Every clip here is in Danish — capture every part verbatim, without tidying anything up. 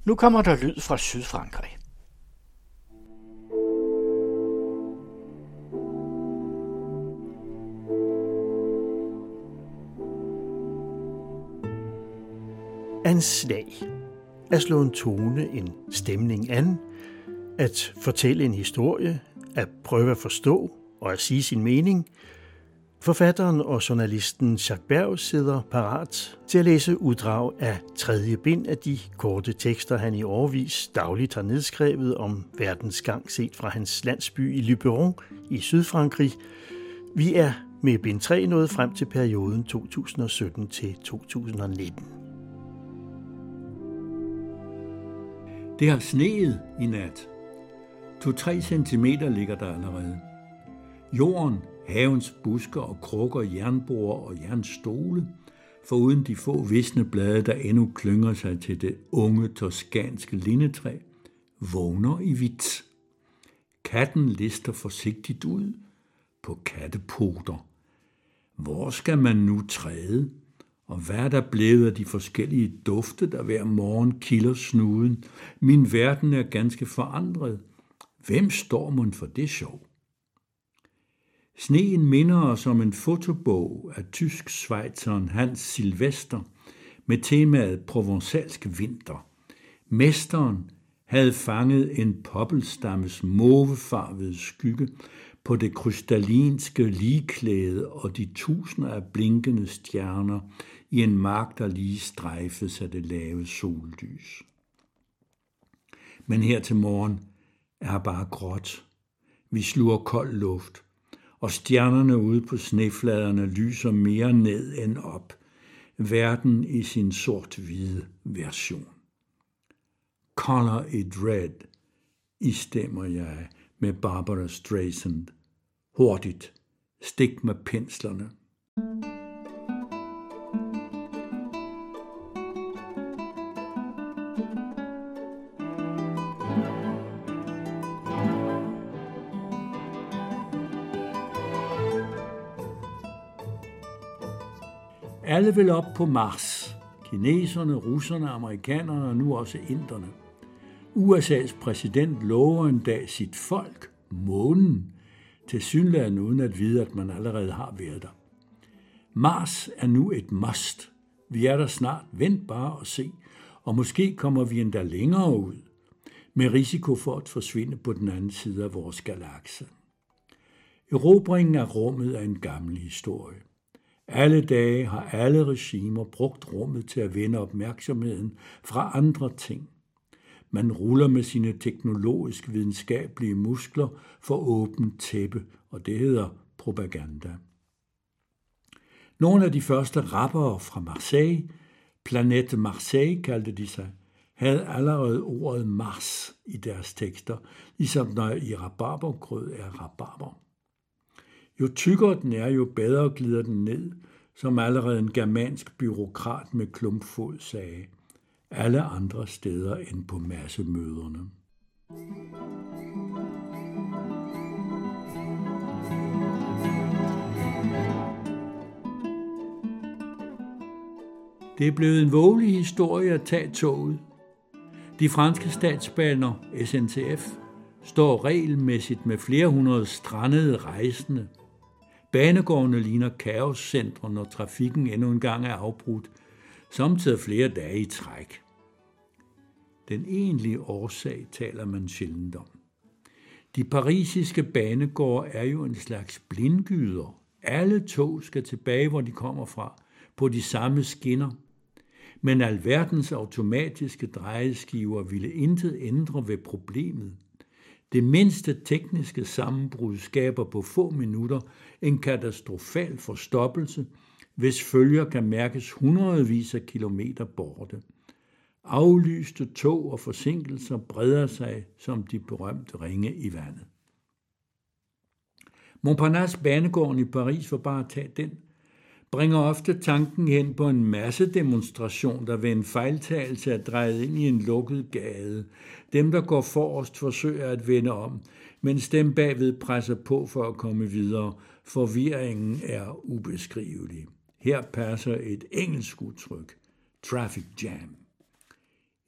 Nu kommer der lyd fra Sydfrankrig. Anslag. At slå en tone, en stemning an, at fortælle en historie, at prøve at forstå og at sige sin mening. Forfatteren og journalisten Jacques Berg sidder parat til at læse uddrag af tredje bind af de korte tekster, han i årevis dagligt har nedskrevet om verdens gang set fra hans landsby i Luberon i Sydfrankrig. Vi er med bind tre nået frem til perioden to tusind og sytten til to tusind og nitten. Det har sneet i nat. To-tre centimeter ligger der allerede. Jorden, havens busker og krukker, jernborer og jernstole, foruden de få visne blade, der endnu klynger sig til det unge toskanske lindetræ, vågner i hvidt. Katten lister forsigtigt ud på kattepoter. Hvor skal man nu træde? Og hvad er der blevet af de forskellige dufte, der hver morgen kilder snuden? Min verden er ganske forandret. Hvem står man for det sjov? Sneen minder os om en fotobog af tysk-schweizeren Hans Silvester med temaet provençalsk vinter. Mesteren havde fanget en poppelstammes måvefarvede skygge på det krystallinske ligklæde og de tusinder af blinkende stjerner i en mark, der lige strejfes af det lave sollys. Men her til morgen er bare gråt. Vi sluger kold luft, og stjernerne ude på snefladerne lyser mere ned end op. Verden i sin sort-hvide version. Color it red, istemmer jeg med Barbara Streisand. Hurtigt, stik med penslerne. Alle vil op på Mars. Kineserne, russerne, amerikanerne og nu også inderne. U S A's præsident lover en dag sit folk, månen, tilsyneladende uden at vide, at man allerede har været der. Mars er nu et must. Vi er der snart. Vent bare og se. Og måske kommer vi endda længere ud, med risiko for at forsvinde på den anden side af vores galakse. Erobringen af rummet er en gammel historie. Alle dage har alle regimer brugt rummet til at vende opmærksomheden fra andre ting. Man ruller med sine teknologisk videnskabelige muskler for åbent tæppe, og det hedder propaganda. Nogle af de første rappere fra Marseille, Planète Marseille kaldte de sig, havde allerede ordet Mars i deres tekster, ligesom når i rabarbergrød er rabarber. Jo tykkere den er, jo bedre glider den ned, som allerede en germansk bureaukrat med klumpfod sagde. Alle andre steder end på massemøderne. Det er blevet en vågelig historie at tage toget. De franske statsbaner, S N C F, står regelmæssigt med flere hundrede strandede rejsende. Banegårdene ligner kaoscentre, når trafikken endnu en gang er afbrudt, samtidig flere dage i træk. Den egentlige årsag taler man sjældent om. De parisiske banegårde er jo en slags blindgyder. Alle tog skal tilbage, hvor de kommer fra, på de samme skinner. Men alverdens automatiske drejeskiver ville intet ændre ved problemet. Det mindste tekniske sammenbrud skaber på få minutter en katastrofal forstoppelse, hvis følger kan mærkes hundredvis af kilometer borte. Aflyste tog og forsinkelser breder sig som de berømte ringe i vandet. Montparnasse banegården i Paris, for bare at tage den, bringer ofte tanken hen på en massedemonstration, der ved en fejltagelse er drejet ind i en lukket gade. Dem, der går forrest, forsøger at vende om, mens dem bagved presser på for at komme videre. Forvirringen er ubeskrivelig. Her passer et engelsk udtryk. Traffic jam.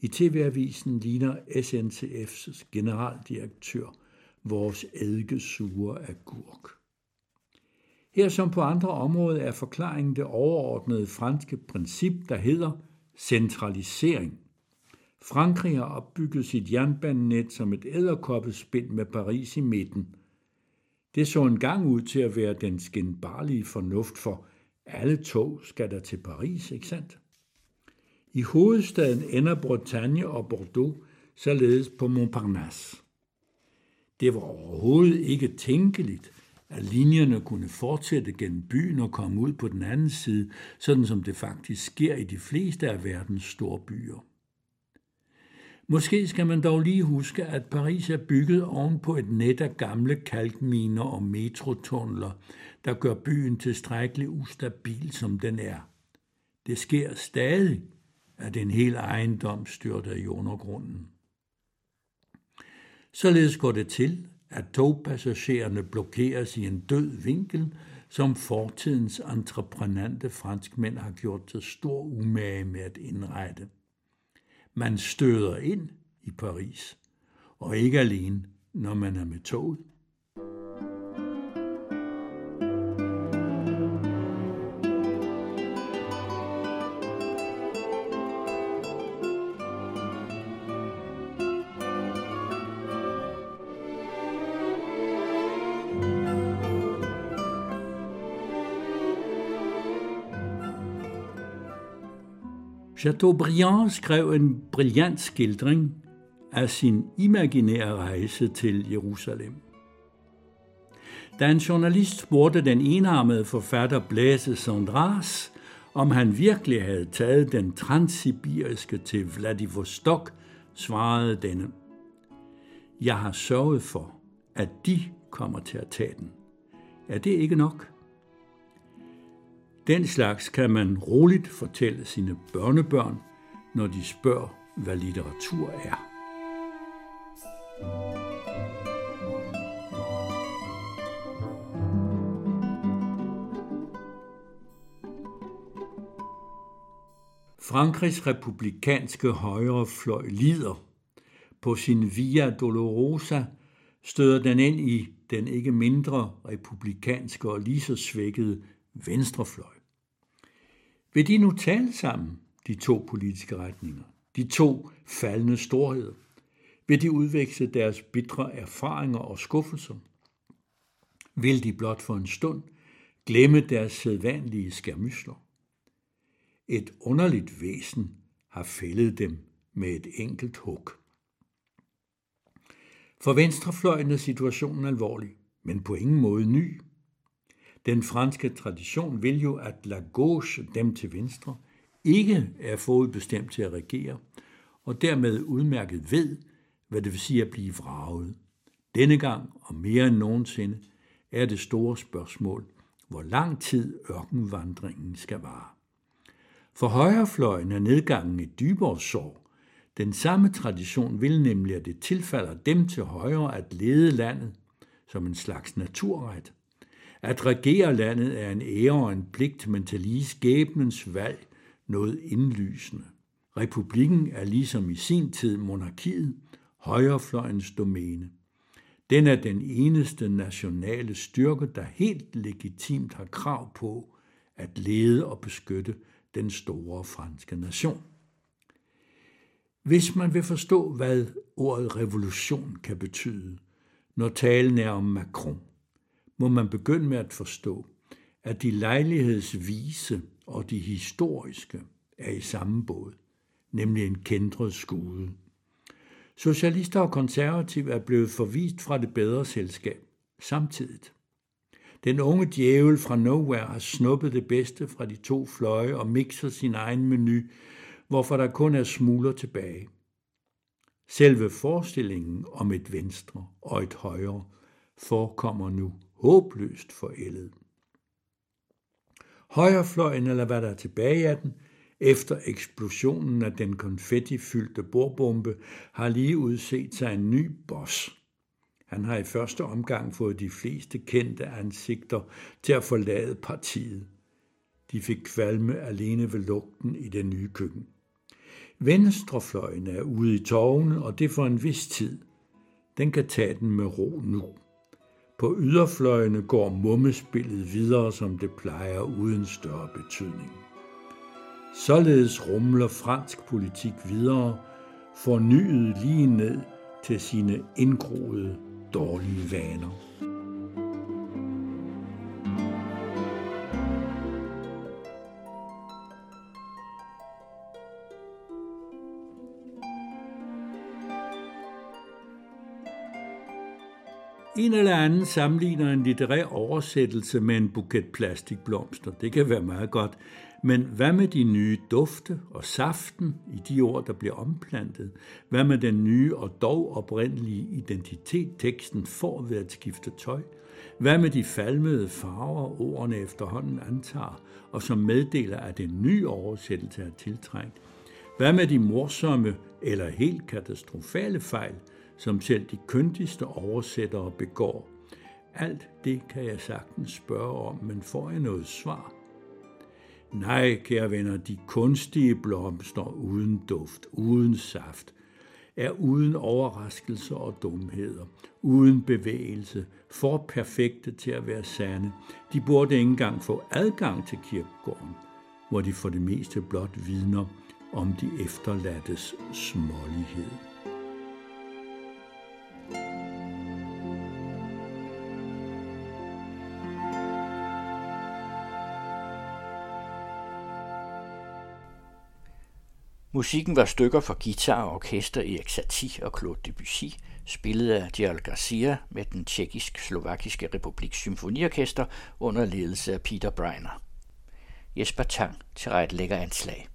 I T V-avisen ligner S N C F's generaldirektør vores eddikesure agurk. Her som på andre områder er forklaringen det overordnede franske princip, der hedder centralisering. Frankrig har opbygget sit jernbanenet som et edderkoppespind med Paris i midten. Det så engang ud til at være den skinbarlige fornuft, for alle tog skal der til Paris, ikke sandt? I hovedstaden ender Bretagne og Bordeaux således på Montparnasse. Det var overhovedet ikke tænkeligt, at linjerne kunne fortsætte gennem byen og komme ud på den anden side, sådan som det faktisk sker i de fleste af verdens store byer. Måske skal man dog lige huske, at Paris er bygget oven på et net af gamle kalkminer og metrotunneler, der gør byen tilstrækkeligt ustabil, som den er. Det sker stadig, at en hel ejendom styrter i undergrunden. Således går det til, at togpassagererne blokeres i en død vinkel, som fortidens entreprenante franskmænd har gjort til stor umage med at indrette. Man støder ind i Paris, og ikke alene, når man er med toget. Chateaubriand skrev en brillant skildring af sin imaginære rejse til Jerusalem. Da en journalist spurgte den enarmede forfatter Blaise Cendrars, om han virkelig havde taget den transsibiriske til Vladivostok, svarede denne: Jeg har sørget for, at de kommer til at tage den. Er det ikke nok? Den slags kan man roligt fortælle sine børnebørn, når de spørger, hvad litteratur er. Frankrigs republikanske højrefløj lider. På sin Via Dolorosa støder den ind i den ikke mindre republikanske og lige så svækkede venstrefløj. Vil de nu tale sammen, de to politiske retninger, de to faldende storheder? Vil de udveksle deres bitre erfaringer og skuffelser? Vil de blot for en stund glemme deres sædvanlige skærmysler? Et underligt væsen har fældet dem med et enkelt hug. For venstrefløjen er situationen alvorlig, men på ingen måde ny. Den franske tradition vil jo, at la gauche, dem til venstre, ikke er forudbestemt til at regere, og dermed udmærket ved, hvad det vil sige at blive vraget. Denne gang, og mere end nogensinde, er det store spørgsmål, hvor lang tid ørkenvandringen skal vare. For højrefløjen er nedgangen et dybere sår. Den samme tradition vil nemlig, at det tilfalder dem til højre at lede landet som en slags naturret. At regere landet er en ære og en pligt, men til lige skæbnens valg noget indlysende. Republikken er ligesom i sin tid monarkiet, højrefløjens domæne. Den er den eneste nationale styrke, der helt legitimt har krav på at lede og beskytte den store franske nation. Hvis man vil forstå, hvad ordet revolution kan betyde, når talen er om Macron, må man begynde med at forstå, at de lejlighedsvise og de historiske er i samme båd, nemlig en kæntret skude. Socialister og konservative er blevet forvist fra det bedre selskab samtidigt. Den unge djævel fra Nowhere har snuppet det bedste fra de to fløje og mixer sin egen menu, hvorfor der kun er smugler tilbage. Selve forestillingen om et venstre og et højre forekommer nu håbløst forældet. Højrefløjen, eller hvad der er tilbage af den, efter eksplosionen af den konfettifyldte bordbombe, har lige udset sig en ny boss. Han har i første omgang fået de fleste kendte ansigter til at forlade partiet. De fik kvalme alene ved lugten i det nye køkken. Venstrefløjen er ude i tårne, og det for en vis tid. Den kan tage den med ro nu. På yderfløjene går mummespillet videre, som det plejer, uden større betydning. Således rumler fransk politik videre, fornyet lige ned til sine indgroede dårlige vaner. En eller anden sammenligner en litterær oversættelse med en buket plastikblomster. Det kan være meget godt. Men hvad med de nye dufte og saften i de ord, der bliver omplantet? Hvad med den nye og dog oprindelige identitet, teksten får ved at skifte tøj? Hvad med de falmede farver, ordene efterhånden antager, og som meddeler, at en ny oversættelse er tiltrængt? Hvad med de morsomme eller helt katastrofale fejl, som selv de kyndigste oversættere begår? Alt det kan jeg sagtens spørge om, men får jeg noget svar? Nej, kære venner, de kunstige blomster uden duft, uden saft, er uden overraskelser og dumheder, uden bevægelse, for perfekte til at være sande. De burde ikke engang få adgang til kirkegården, hvor de for det meste blot vidner om de efterladtes smålighed. Musikken var stykker for guitar og orkester i Erik Satie og Claude Debussy, spillet af Gerald Garcia med den tjekkisk-slovakiske republiks symfoniorkester under ledelse af Peter Breiner. Jesper Tang tilrettelægger anslag.